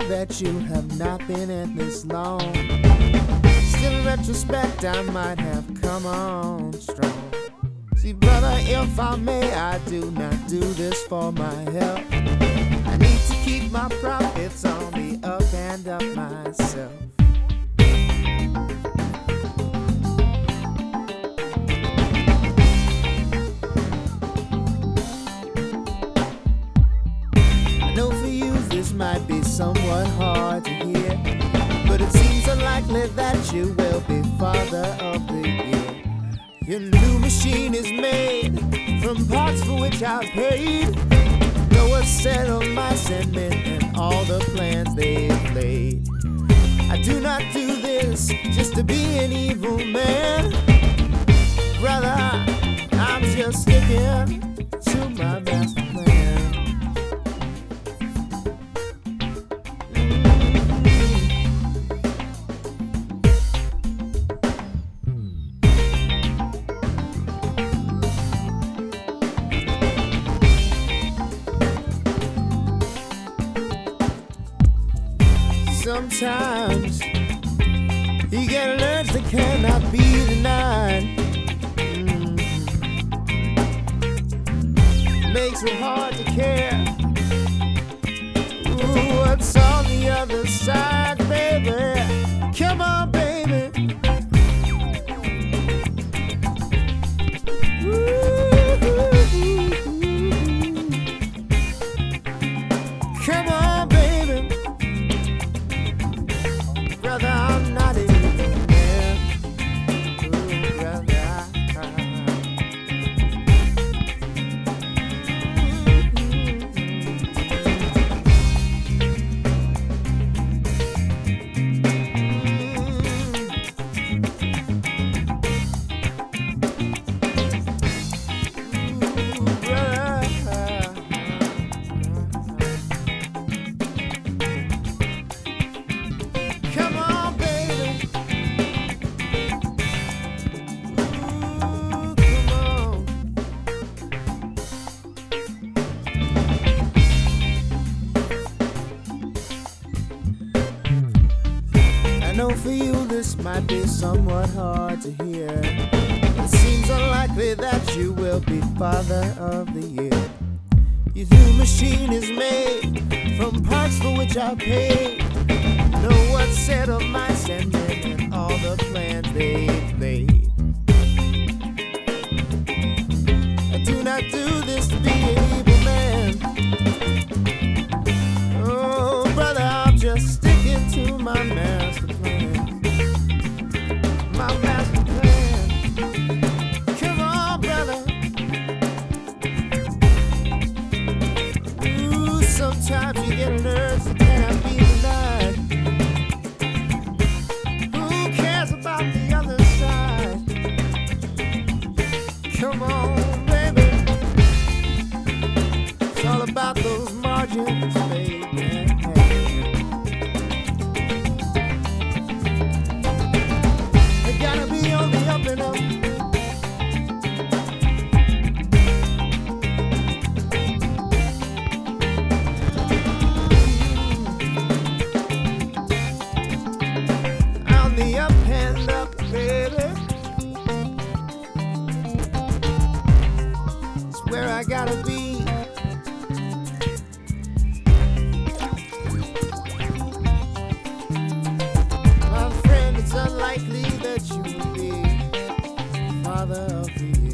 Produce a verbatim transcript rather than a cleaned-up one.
that you have not been in this long. Still in retrospect, I might have come on strong. See, brother, if I may, I do not do this for my health. I need to keep my profits on the up and up myself. I know for you this might be somewhat hard to hear, but it seems unlikely that you will be father of the year. Your new machine is made from parts for which I paid. Know what's said of mice and men and all the plans they've laid. I do not do this just to be an evil man. Brother, I'm just sticking to my master plan. Sometimes you get an urge that cannot be denied. Mm. Makes it hard to care. Ooh, what's on the other side, baby? Come on, baby. Ooh, come on, baby. Brother, I'm not a evil man. Ooh, brother. I know for you this might be somewhat hard to hear. It seems unlikely that you will be father of the year. Your new machine is made from parts for which I paid. Know what's said of mice and men and all the plans they've laid. I do not do this to be an evil man. Oh, brother, I'm just sticking to my master plan. My master plan. Come on, brother. Ooh, sometimes you get an urge that cannot be denied. Who cares about the other side? Come on, baby. It's all about those margins, baby. Gotta be on the up and up. On the up and up, baby. It's where I gotta be. My friend, it's unlikely that you will be father of the year.